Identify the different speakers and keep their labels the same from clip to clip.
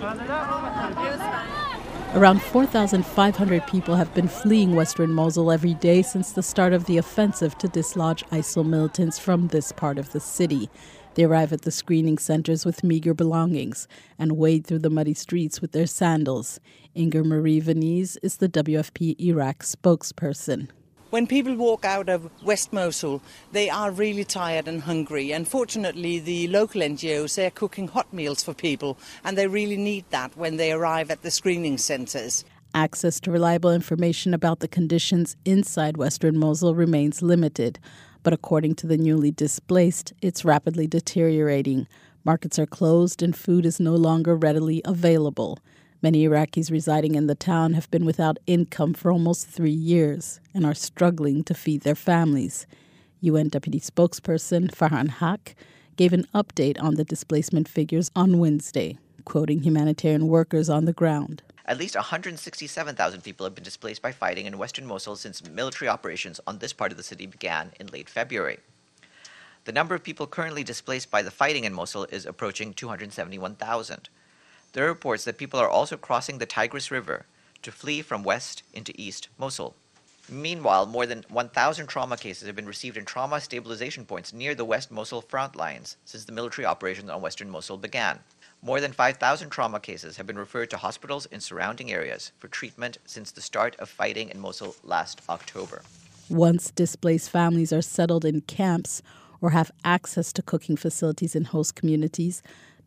Speaker 1: Around 4,500 people have been fleeing western Mosul every day since the start of the offensive to dislodge ISIL militants from this part of the city. They arrive at the screening centers with meager belongings and wade through the muddy streets with their sandals. Inger Marie Venice is the WFP Iraq spokesperson.
Speaker 2: When people walk out of West Mosul, they are really tired and hungry. And fortunately, the local NGOs, they're cooking hot meals for people, and they really need that when they arrive at the screening centers.
Speaker 1: Access to reliable information about the conditions inside western Mosul remains limited. But according to the newly displaced, it's rapidly deteriorating. Markets are closed and food is no longer readily available. Many Iraqis residing in the town have been without income for almost 3 years and are struggling to feed their families. UN Deputy Spokesperson Farhan Haq gave an update on the displacement figures on Wednesday, quoting humanitarian workers on the ground.
Speaker 3: At least 167,000 people have been displaced by fighting in western Mosul since military operations on this part of the city began in late February. The number of people currently displaced by the fighting in Mosul is approaching 271,000. There are reports that people are also crossing the Tigris River to flee from west into east Mosul. Meanwhile, more than 1,000 trauma cases have been received in trauma stabilization points near the West Mosul front lines since the military operations on western Mosul began. More than 5,000 trauma cases have been referred to hospitals in surrounding areas for treatment since the start of fighting in Mosul last October.
Speaker 1: Once displaced families are settled in camps or have access to cooking facilities in host communities,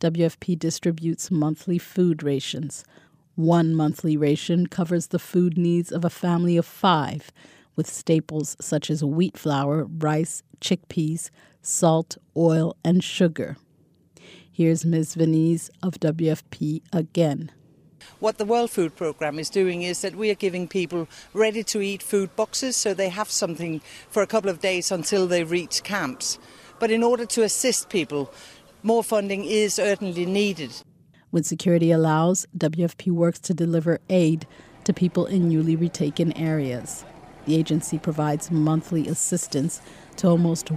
Speaker 1: WFP distributes monthly food rations. One monthly ration covers the food needs of a family of 5, with staples such as wheat flour, rice, chickpeas, salt, oil, and sugar. Here's Ms. Venice of WFP again.
Speaker 2: What the World Food Programme is doing is that we are giving people ready-to-eat food boxes so they have something for a couple of days until they reach camps. But in order to assist people, more funding is urgently needed.
Speaker 1: When security allows, WFP works to deliver aid to people in newly retaken areas. The agency provides monthly assistance to almost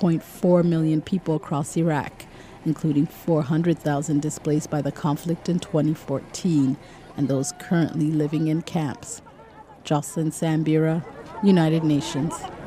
Speaker 1: 1.4 million people across Iraq, including 400,000 displaced by the conflict in 2014 and those currently living in camps. Jocelyn Sambira, United Nations.